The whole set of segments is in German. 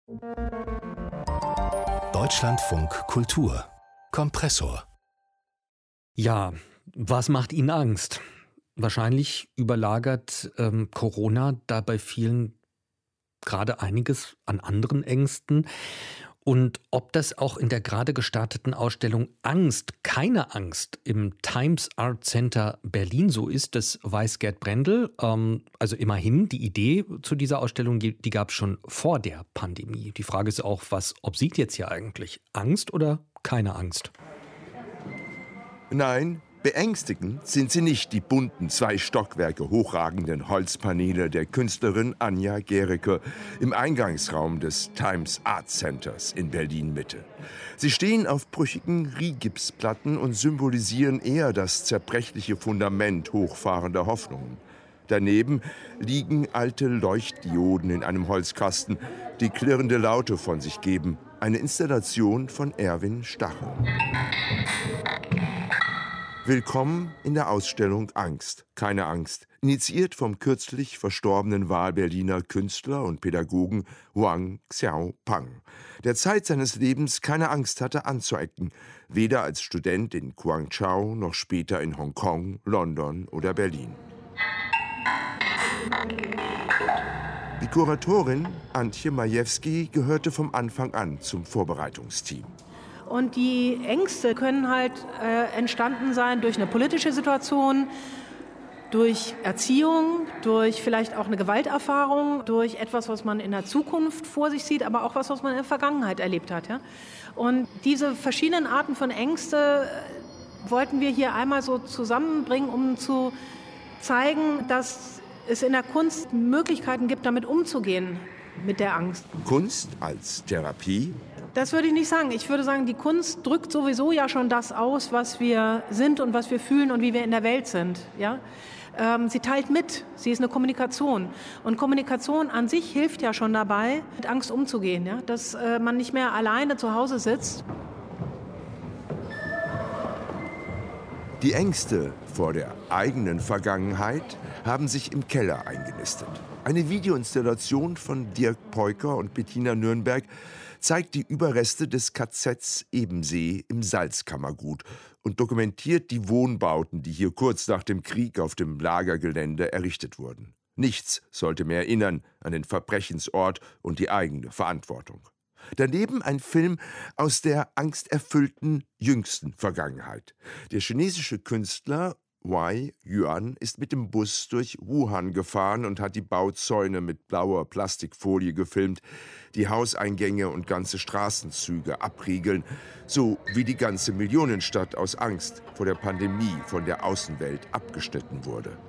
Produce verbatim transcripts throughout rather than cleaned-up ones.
Deutschlandfunk Kultur Kompressor. Ja, was macht Ihnen Angst? Wahrscheinlich überlagert ähm, Corona da bei vielen gerade einiges an anderen Ängsten. Und ob das auch in der gerade gestarteten Ausstellung Angst, keine Angst im Times Art Center Berlin so ist, das weiß Gerd Brendel. Ähm, also immerhin, die Idee zu dieser Ausstellung, die, die gab es schon vor der Pandemie. Die Frage ist auch, was obsiegt jetzt hier eigentlich? Angst oder keine Angst? Nein, beängstigend sind sie nicht, die bunten, zwei Stockwerke hochragenden Holzpaneele der Künstlerin Anja Gericke im Eingangsraum des Times Art Centers in Berlin-Mitte. Sie stehen auf brüchigen Rigipsplatten und symbolisieren eher das zerbrechliche Fundament hochfahrender Hoffnungen. Daneben liegen alte Leuchtdioden in einem Holzkasten, die klirrende Laute von sich geben. Eine Installation von Erwin Stachel. Willkommen in der Ausstellung Angst, keine Angst, initiiert vom kürzlich verstorbenen Wahlberliner Künstler und Pädagogen Wang Xiaopang, der Zeit seines Lebens keine Angst hatte anzuecken, weder als Student in Guangzhou noch später in Hongkong, London oder Berlin. Die Kuratorin Antje Majewski gehörte vom Anfang an zum Vorbereitungsteam. Und die Ängste können halt äh, entstanden sein durch eine politische Situation, durch Erziehung, durch vielleicht auch eine Gewalterfahrung, durch etwas, was man in der Zukunft vor sich sieht, aber auch was, was man in der Vergangenheit erlebt hat. Ja? Und diese verschiedenen Arten von Ängste wollten wir hier einmal so zusammenbringen, um zu zeigen, dass es in der Kunst Möglichkeiten gibt, damit umzugehen, mit der Angst. Kunst als Therapie? Das würde ich nicht sagen. Ich würde sagen, die Kunst drückt sowieso ja schon das aus, was wir sind und was wir fühlen und wie wir in der Welt sind. Ja? Ähm, sie teilt mit. Sie ist eine Kommunikation. Und Kommunikation an sich hilft ja schon dabei, mit Angst umzugehen. Ja? Dass äh, man nicht mehr alleine zu Hause sitzt. Die Ängste vor der eigenen Vergangenheit haben sich im Keller eingenistet. Eine Videoinstallation von Dirk Peuker und Bettina Nürnberg zeigt die Überreste des K Zs Ebensee im Salzkammergut und dokumentiert die Wohnbauten, die hier kurz nach dem Krieg auf dem Lagergelände errichtet wurden. Nichts sollte mehr erinnern an den Verbrechensort und die eigene Verantwortung. Daneben ein Film aus der angsterfüllten jüngsten Vergangenheit. Der chinesische Künstler Wei Yuan ist mit dem Bus durch Wuhan gefahren und hat die Bauzäune mit blauer Plastikfolie gefilmt, die Hauseingänge und ganze Straßenzüge abriegeln, so wie die ganze Millionenstadt aus Angst vor der Pandemie von der Außenwelt abgeschnitten wurde.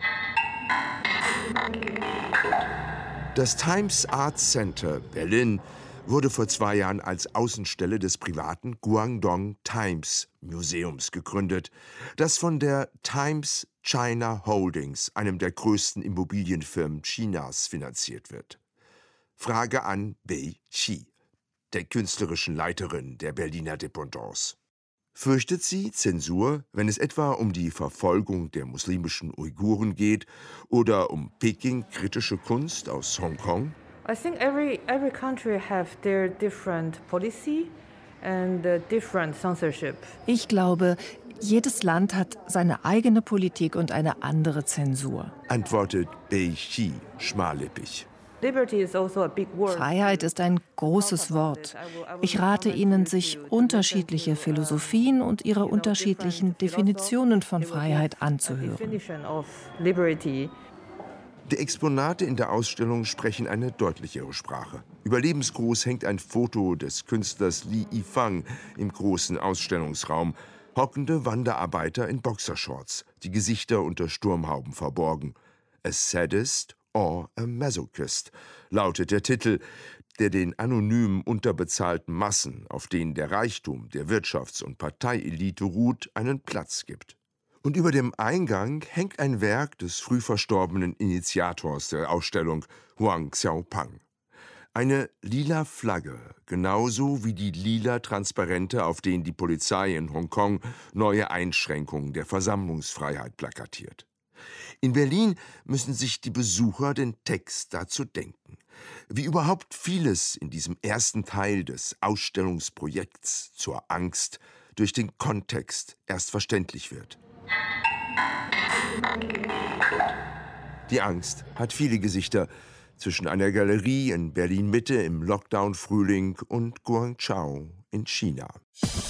Das Times Art Center Berlin wurde vor zwei Jahren als Außenstelle des privaten Guangdong Times Museums gegründet, das von der Times China Holdings, einem der größten Immobilienfirmen Chinas, finanziert wird. Frage an Bei Qi, der künstlerischen Leiterin der Berliner Dependance. Fürchtet sie Zensur, wenn es etwa um die Verfolgung der muslimischen Uiguren geht oder um Peking-kritische Kunst aus Hongkong? I think every every country have their different policy and uh, different censorship. Ich glaube, jedes Land hat seine eigene Politik und eine andere Zensur. Antwortet Bei Qi schmallippig. Liberty is also a big word. Freiheit ist ein großes Wort. Ich rate Ihnen, sich unterschiedliche Philosophien und ihre unterschiedlichen Definitionen von Freiheit anzuhören. Die Exponate in der Ausstellung sprechen eine deutlichere Sprache. Überlebensgroß hängt ein Foto des Künstlers Li Yifang im großen Ausstellungsraum. Hockende Wanderarbeiter in Boxershorts, die Gesichter unter Sturmhauben verborgen. A Sadist or a Masochist lautet der Titel, der den anonymen, unterbezahlten Massen, auf denen der Reichtum der Wirtschafts- und Parteielite ruht, einen Platz gibt. Und über dem Eingang hängt ein Werk des früh verstorbenen Initiators der Ausstellung, Wang Xiaopang. Eine lila Flagge, genauso wie die lila Transparente, auf denen die Polizei in Hongkong neue Einschränkungen der Versammlungsfreiheit plakatiert. In Berlin müssen sich die Besucher den Text dazu denken. Wie überhaupt vieles in diesem ersten Teil des Ausstellungsprojekts zur Angst durch den Kontext erst verständlich wird. Die Angst hat viele Gesichter, zwischen einer Galerie in Berlin-Mitte im Lockdown-Frühling und Guangzhou in China.